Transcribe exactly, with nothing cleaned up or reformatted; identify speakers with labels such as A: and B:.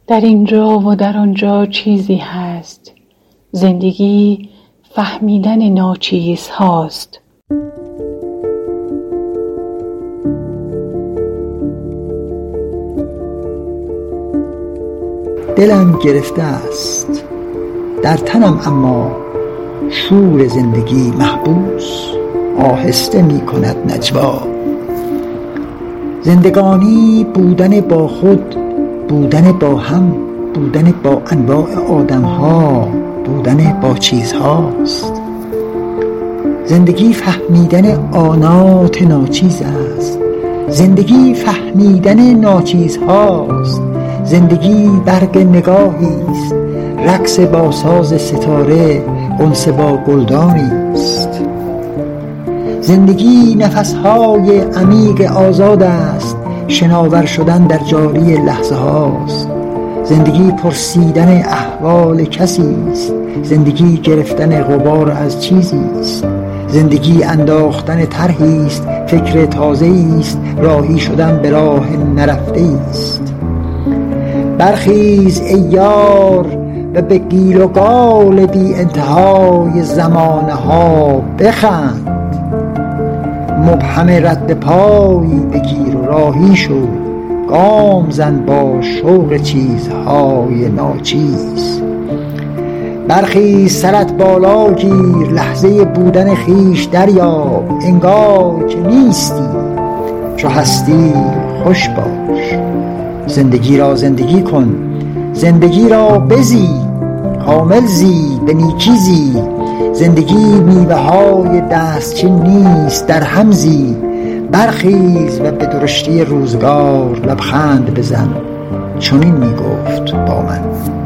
A: در اینجا و در آنجا چیزی هست. زندگی فهمیدن ناچیز هاست.
B: دلم گرفته است در تنم، اما شور زندگی محبوس آهسته می کند نجوا. زندگانی بودن با خود، بودن با هم، بودن با انواع آدم ها، بودن با چیزهاست. زندگی فهمیدن آنات ناچیز است. زندگی فهمیدن ناچیزهاست. زندگی برگ نگاهی است، رقص با ساز ستاره، انس با گلدانی است. زندگی نفسهای عمیق آزاد است، شناور شدن در جاری لحظه هاست. زندگی پرسیدن احوال کسی است، زندگی گرفتن غبار از چیزی است. زندگی انداختن طرحی است، فکر تازه‌ای است، راهی شدن به راه نرفته است. برخیز ای یار و به گیل و گال بی انتهای زمانه ها بخند. مبهم رد پایی بگیر و راهی شو، گام زن با شوق چیزهای ناچیز. برخیز سرت بالا گیر، لحظه بودن خویش دریاب. انگار که نیستی، چو هستی خوش باش. زندگی را زندگی کن، زندگی را بزی، کامل زی، به نیکی زی. زندگی میوه های دستچین نیست، در هم زی. برخیز و به درشتی روزگار لبخند بزن، چنین میگفت با من.